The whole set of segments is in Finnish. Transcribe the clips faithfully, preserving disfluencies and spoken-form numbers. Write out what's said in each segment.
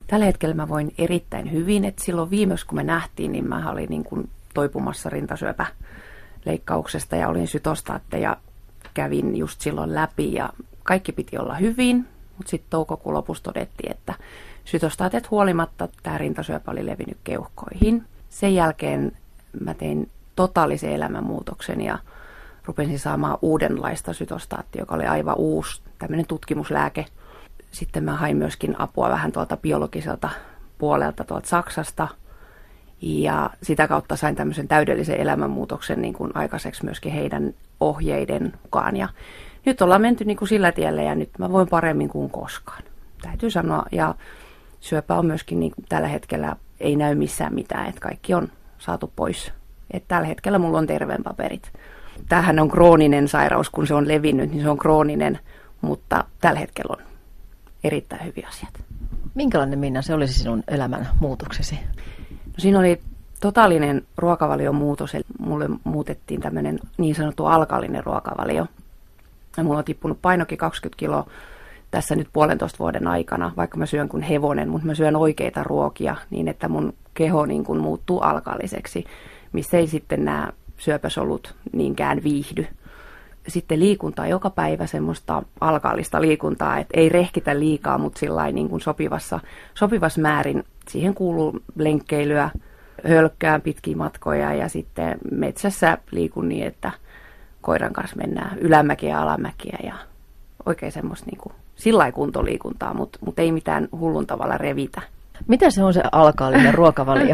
Tällä hetkellä mä voin erittäin hyvin, että silloin viimeksi kun me nähtiin, niin mä olin niin kuin toipumassa rintasyöpäleikkauksesta ja olin sytostaatteja, kävin just silloin läpi ja kaikki piti olla hyvin, mutta sitten toukokuun lopussa todettiin, että sytostaatet huolimatta tämä rintasyöpä oli levinnyt keuhkoihin. Sen jälkeen mä tein totaalisen elämänmuutoksen ja rupesin saamaan uudenlaista sytostaattia, joka oli aivan uusi tämmöinen tutkimuslääke. Sitten mä hain myöskin apua vähän tuolta biologiselta puolelta tuolta Saksasta. Ja sitä kautta sain tämmöisen täydellisen elämänmuutoksen niin kuin aikaiseksi myöskin heidän ohjeiden mukaan. Ja nyt ollaan menty niin kuin sillä tiellä ja nyt mä voin paremmin kuin koskaan. Täytyy sanoa. Ja syöpä on myöskin niin kuin tällä hetkellä ei näy missään mitään, että kaikki on saatu pois. Että tällä hetkellä mulla on terveen paperit. Tämähän on krooninen sairaus, kun se on levinnyt, niin se on krooninen, mutta tällä hetkellä on erittäin hyviä asiat. Minkälainen, Minna, se olisi sinun elämän muutoksesi? No, siinä oli totaalinen ruokavalion muutos, eli mulle muutettiin tämmöinen niin sanottu alkaalinen ruokavalio. Ja mulla on tippunut painokin kaksikymmentä kiloa tässä nyt puolentoista vuoden aikana, vaikka mä syön kuin hevonen, mutta mä syön oikeita ruokia niin, että mun keho niin kuin muuttuu alkaaliseksi, missä ei sitten nämä syöpäsolut niinkään viihdy. Sitten liikuntaa joka päivä, semmoista alkaallista liikuntaa, että ei rehkitä liikaa, mutta sillain niin kuin sopivassa, sopivassa määrin. Siihen kuuluu lenkkeilyä, hölkkään pitkiä matkoja ja sitten metsässä liikun niin, että koiran kanssa mennään ylämäkiä ja alamäkiä ja oikein semmoista niin kuin sillain kuntoliikuntaa, mutta, mutta ei mitään hullun tavalla revitä. Mitä se on se alkaalinen ruokavalio?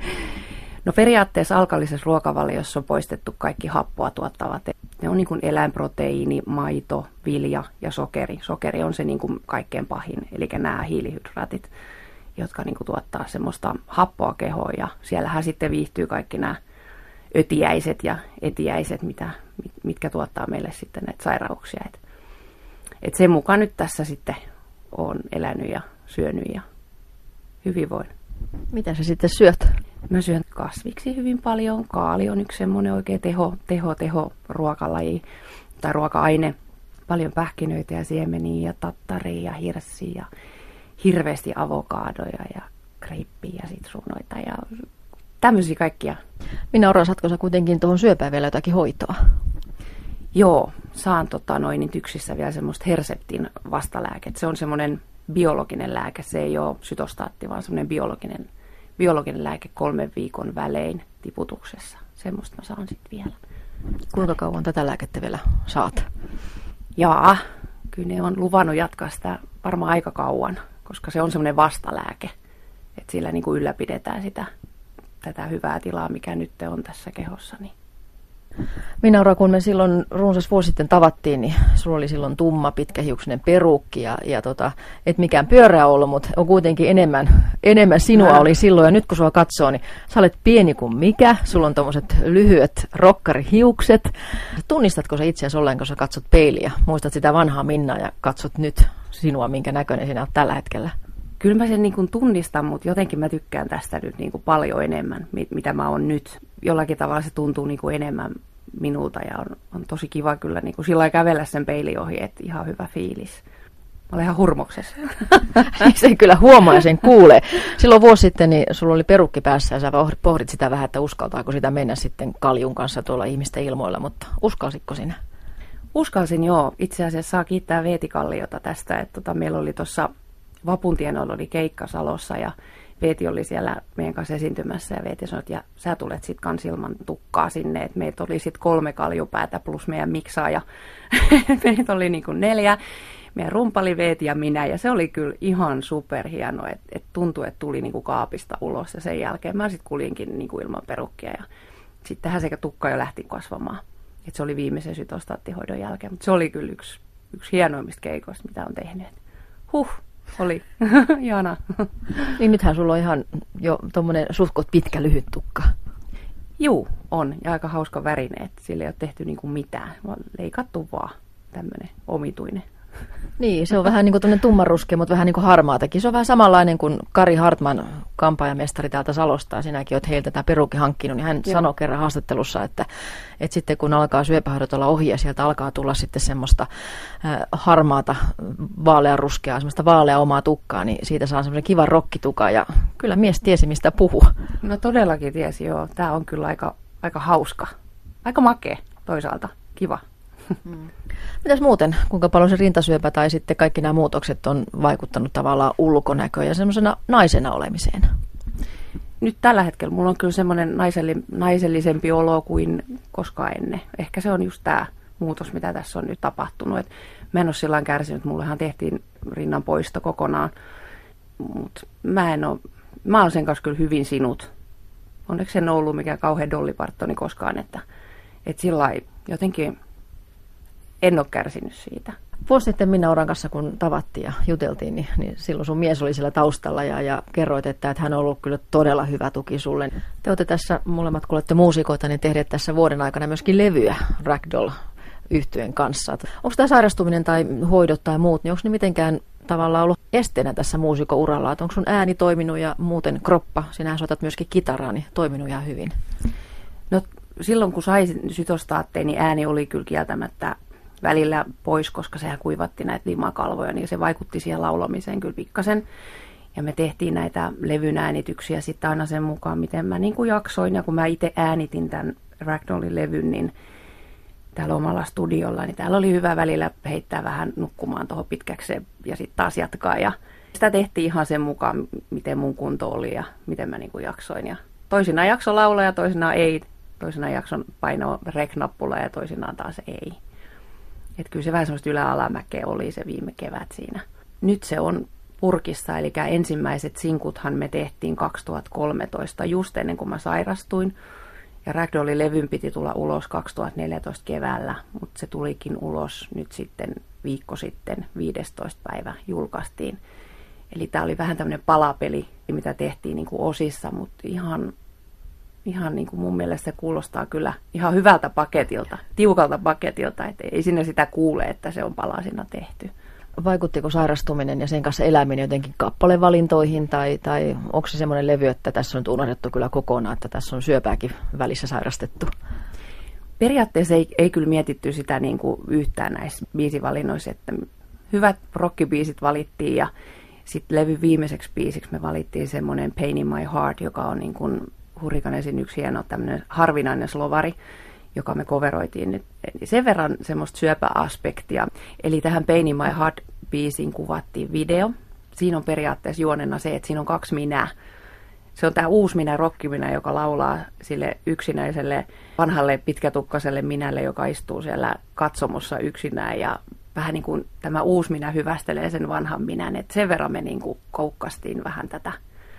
No periaatteessa alkaallisessa ruokavaliossa on poistettu kaikki happoa tuottavat. Ne on niin kuin eläinproteiini, maito, vilja ja sokeri. Sokeri on se niin kuin kaikkein pahin, eli nämä hiilihydraatit, jotka niin kuin tuottaa semmoista happoa kehoon. Ja siellähän sitten viihtyy kaikki nämä ötiäiset ja etiäiset, mitä, mitkä tuottaa meille sitten näitä sairauksia. Et, et sen mukaan nyt tässä sitten olen elänyt ja syönyt ja hyvin voin. Mitä sä sitten syöt? Mä syön kasviksi hyvin paljon. Kaali on yksi semmoinen oikein teho, teho, teho ruokalaji tai ruoka-aine. Paljon pähkinöitä ja siemeniä ja tattaria ja hirssiä ja hirveästi avokaadoja ja kreippiä ja sitruunoita ja tämmöisiä kaikkia. Minä odotatko sä kuitenkin tuohon syöpään vielä jotakin hoitoa? Joo, saan tota, noin niin tyksissä vielä semmoista Herseptin vastalääket. Se on semmoinen biologinen lääke, se ei ole sytostaatti, vaan semmoinen biologinen, biologinen lääke kolmen viikon välein tiputuksessa. Semmoista mä saan sitten vielä. Kuinka kauan tätä lääkettä vielä saat? Jaa, kyllä ne on luvannut jatkaa sitä varmaan aika kauan, koska se on semmoinen vastalääke, että sillä niin kuin ylläpidetään sitä, tätä hyvää tilaa, mikä nyt on tässä kehossa. Niin. Minna, kun me silloin runsas vuosi sitten tavattiin, niin sulla oli silloin tumma, pitkähiuksinen peruukki ja, ja tota, et mikään pyöreä ollut, mutta on kuitenkin enemmän, enemmän sinua oli silloin. Ja nyt kun sua katsoo, niin sä olet pieni kuin mikä, sulla on tommoset lyhyet rokkarihiukset. Tunnistatko sä itseäsi ollenkaan, kun sä katsot peiliä? Muistat sitä vanhaa Minnaa ja katsot nyt sinua, minkä näköinen sinä olet tällä hetkellä? Kyllä mä sen niin kuin tunnistan, mutta jotenkin mä tykkään tästä nyt niin kuin paljon enemmän, mitä mä oon nyt. Jollakin tavalla se tuntuu niin kuin enemmän minulta ja on, on tosi kiva kyllä niin kuin sillä lailla kävellä sen peilin ohi, että ihan hyvä fiilis. Mä olen ihan hurmoksessa. Se kyllä huomaa ja sen kuulee. Silloin vuosi sitten niin sulla oli perukki päässä ja sä pohdit sitä vähän, että uskaltaako sitä mennä sitten kaljun kanssa tuolla ihmisten ilmoilla, mutta uskalsitko sinä? Uskalsin joo. Itse asiassa saa kiittää Veeti Kalliota tästä, että tota, meillä oli tuossa Vapuntienoilla oli keikka Salossa ja Veeti oli siellä meidän kanssa esiintymässä ja Veeti sanoi, että ja sä tulet sitten kans ilman tukkaa sinne, että meitä oli sitten kolme kaljupäätä plus meidän miksaaja. Meitä oli niin kuin neljä, meidän rumpali Veeti ja minä ja se oli kyllä ihan superhieno, että et tuntui, että tuli niin kuin kaapista ulos ja sen jälkeen mä sitten kuljinkin niin kuin ilman perukkia ja sittenhän sekä tukka jo lähti kasvamaan. Et se oli viimeisen sytostaattihoidon jälkeen, mutta se oli kyllä yksi, yksi hienoimmista keikoista, mitä on tehnyt. Huh! Oli. Ihana. Niin nythän sulla on ihan jo tommonen suhkot pitkä lyhyt tukka. Juu, on. Ja aika hauska värine, että sillä ei ole tehty niinku mitään. Vaan leikattu vaan tämmönen omituinen. Niin, se on vähän niin kuin tuommoinen tummanruskea, mutta vähän niin kuin harmaatakin. Se on vähän samanlainen kuin Kari Hartman kampaajamestari täältä Salosta, ja sinäkin olet heiltä tämä perukin hankkinut, niin hän Joo. sanoi kerran haastattelussa, että, että sitten kun alkaa syöpähoidot olla ohi ja sieltä alkaa tulla sitten semmoista äh, harmaata, vaaleanruskeaa, semmoista vaalea omaa tukkaa, niin siitä saa semmoisen kivan rokkitukan, ja kyllä mies tiesi, mistä puhuu. No todellakin tiesi, joo. Tämä on kyllä aika, aika hauska, aika makea toisaalta, kiva. Hmm. Mitäs muuten, kuinka paljon se rintasyöpä tai sitten kaikki nämä muutokset on vaikuttanut tavallaan ulkonäköön ja semmoisena naisena olemiseen? Nyt tällä hetkellä mulla on kyllä semmoinen naiselli, naisellisempi olo kuin koskaan ennen. Ehkä se on just tämä muutos, mitä tässä on nyt tapahtunut. Et mä en ole sillä kärsinyt, mullehan tehtiin rinnan poisto kokonaan, mutta mä en ole, mä oon sen kanssa kyllä hyvin sinut. Onneksi en ollut mikään kauhean dolliparttoni koskaan, että, että sillä lailla jotenkin en ole kärsinyt siitä. Vuosi sitten Minna-Auran kanssa, kun tavattiin ja juteltiin, niin, niin silloin sun mies oli siellä taustalla ja, ja kerroit, että, että hän on ollut kyllä todella hyvä tuki sulle. Te olette tässä molemmat, kun olette muusikoita, niin tehneet tässä vuoden aikana myöskin levyä Ragdoll-yhtyeen kanssa. Onko tämä sairastuminen tai hoidot tai muut, niin onko ne mitenkään tavallaan ollut esteenä tässä muusikouralla? Onko sun ääni toiminut ja muuten kroppa, sinähän soitat myöskin kitaraa, niin toiminut ihan hyvin? No silloin kun sai sytostaatteen, niin ääni oli kyllä kieltämättä välillä pois, koska sehän kuivatti näitä limakalvoja, niin se vaikutti siihen laulamiseen kyllä pikkasen. Ja me tehtiin näitä levyn äänityksiä sitten aina sen mukaan, miten mä niin kuin jaksoin. Ja kun mä itse äänitin tämän Ragdollin levyn, niin täällä omalla studiolla, niin täällä oli hyvä välillä heittää vähän nukkumaan tuohon pitkäkseen ja sitten taas jatkaa. Ja sitä tehtiin ihan sen mukaan, miten mun kunto oli ja miten mä niin kuin jaksoin. Ja toisinaan jakso laulaa ja toisinaan ei. Toisinaan jakson painoa rek-nappula ja toisinaan taas ei. Että kyllä se vähän semmoista ylä-alamäkeä oli se viime kevät siinä. Nyt se on purkissa, eli ensimmäiset sinkuthan me tehtiin kaksituhattakolmetoista just ennen kuin mä sairastuin. Ja Ragdollin levyn piti tulla ulos kaksituhattaneljätoista keväällä, mutta se tulikin ulos nyt sitten viikko sitten, viidestoista päivä julkaistiin. Eli tämä oli vähän tämmöinen palapeli, mitä tehtiin niin kuin osissa, mutta ihan... Ihan niin kuin mun mielestä se kuulostaa kyllä ihan hyvältä paketilta, tiukalta paketilta, että ei sinne sitä kuule, että se on palasina tehty. Vaikuttiko sairastuminen ja sen kanssa eläminen jotenkin kappalevalintoihin tai, tai onko se semmoinen levy, että tässä on nyt unohdettu kyllä kokonaan, että tässä on syöpääkin välissä sairastettu? Periaatteessa ei, ei kyllä mietitty sitä niin kuin yhtään näissä biisivalinnoissa, että hyvät rockibiisit valittiin ja sitten levy viimeiseksi biisiksi me valittiin semmoinen Pain in My Heart, joka on niin kuin Hurrikanesin yksi hieno tämmöinen harvinainen slovari, joka me coveroitiin nyt. Sen verran semmoista syöpäaspektia. Eli tähän Pain in My Heart-biisiin kuvattiin video. Siinä on periaatteessa juonena se, että siinä on kaksi minää. Se on tämä uusi minä, rokkiminä, joka laulaa sille yksinäiselle vanhalle pitkätukkaiselle minälle, joka istuu siellä katsomossa yksinään. Ja vähän niin kuin tämä uusi minä hyvästelee sen vanhan minän. Et sen verran me niin kuin koukkastiin vähän tätä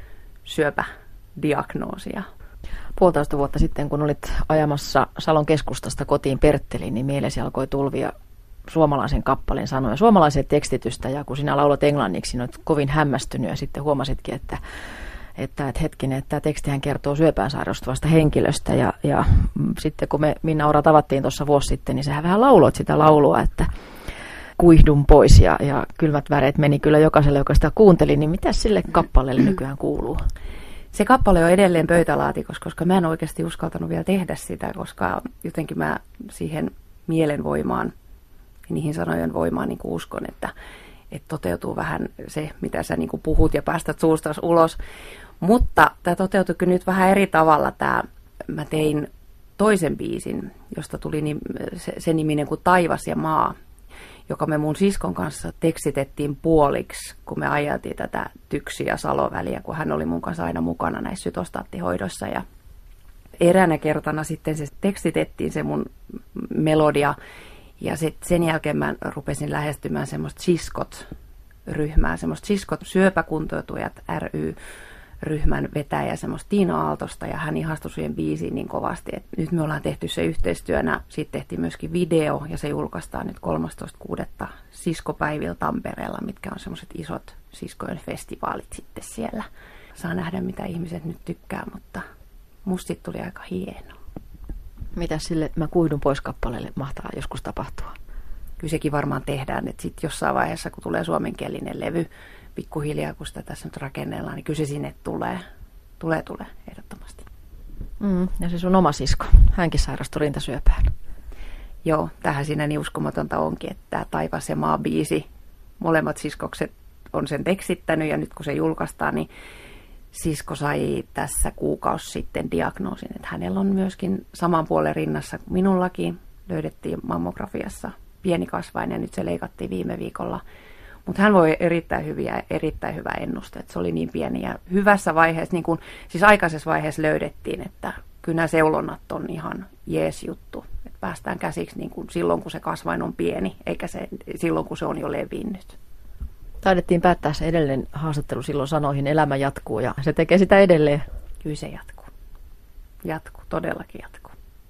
syöpädiagnoosia. Puolitoista vuotta sitten, kun olit ajamassa Salon keskustasta kotiin Pertteliin, niin mielesi alkoi tulvia suomalaisen kappaleen sanoja, suomalaisen tekstitystä, ja kun sinä laulat englanniksi, niin olet kovin hämmästynyt, ja sitten huomasitkin, että, että, että hetkinen, että tämä tekstihän kertoo syöpään sairastuvasta henkilöstä, ja, ja sitten kun me Minna-Aura tavattiin tuossa vuosi sitten, niin sähän vähän lauloit sitä laulua, että kuihdun pois, ja, ja kylmät väreet meni kyllä jokaiselle, joka sitä kuunteli, niin mitä sille kappaleelle nykyään kuuluu? Se kappale on edelleen pöytälaatikossa, koska mä en oikeasti uskaltanut vielä tehdä sitä, koska jotenkin mä siihen mielenvoimaan ja niihin sanojen voimaan niin kuin uskon, että, että toteutuu vähän se, mitä sä niin kuin puhut ja päästät suustas ulos. Mutta tämä toteutui nyt vähän eri tavalla. Tämä, mä tein toisen biisin, josta tuli niin, se, se niminen kuin Taivas ja maa, joka me mun siskon kanssa tekstitettiin puoliksi, kun me ajeltiin tätä Tyksi- ja Salo-väliä, kun hän oli mun kanssa aina mukana näissä sytostaattihoidoissa. Ja eräänä kertana sitten se tekstitettiin se mun melodia, ja sit sen jälkeen mä rupesin lähestymään semmoista siskot-ryhmää, semmoista siskot syöpäkuntoutujat ry ryhmän vetäjä, semmoista Tiina Aaltosta, ja hän ihastui siihen biisiin niin kovasti, että nyt me ollaan tehty se yhteistyönä. Sitten tehtiin myöskin video, ja se julkaistaan nyt kolmastoista kuudetta siskopäivillä Tampereella, mitkä on semmoiset isot siskojen festivaalit sitten siellä. Saa nähdä, mitä ihmiset nyt tykkää, mutta musta tuli aika hieno. Mitä sille Mä kuihdun pois -kappaleelle mahtaa joskus tapahtua? Kyllä sekin varmaan tehdään, että sitten jossain vaiheessa, kun tulee suomenkielinen levy, pikkuhiljaa, kun sitä tässä nyt rakennellaan, niin kyllä se sinne tulee. Tulee, tulee, ehdottomasti. Mm, ja se sun oma sisko, hänkin sairastui rintasyöpään. Joo, tähän siinä niin uskomatonta onkin, että tämä Taivas ja maa -biisi, molemmat siskokset on sen tekstittänyt ja nyt kun se julkaistaan, niin sisko sai tässä kuukausi sitten diagnoosin, että hänellä on myöskin saman puolen rinnassa kuin minullakin. Löydettiin mammografiassa pieni kasvain ja nyt se leikattiin viime viikolla. Mutta hän voi erittäin hyviä, erittäin hyvä ennuste, että se oli niin pieni ja hyvässä vaiheessa, niin kun, siis aikaisessa vaiheessa löydettiin, että kyllä nämä seulonnat on ihan jees juttu. Että päästään käsiksi niin kun silloin, kun se kasvain on pieni, eikä se, silloin, kun se on jo levinnyt. Taidettiin päättää se edellinen haastattelu silloin sanoihin, elämä jatkuu ja se tekee sitä edelleen. Kyllä se jatkuu. Jatkuu, todellakin jatkuu.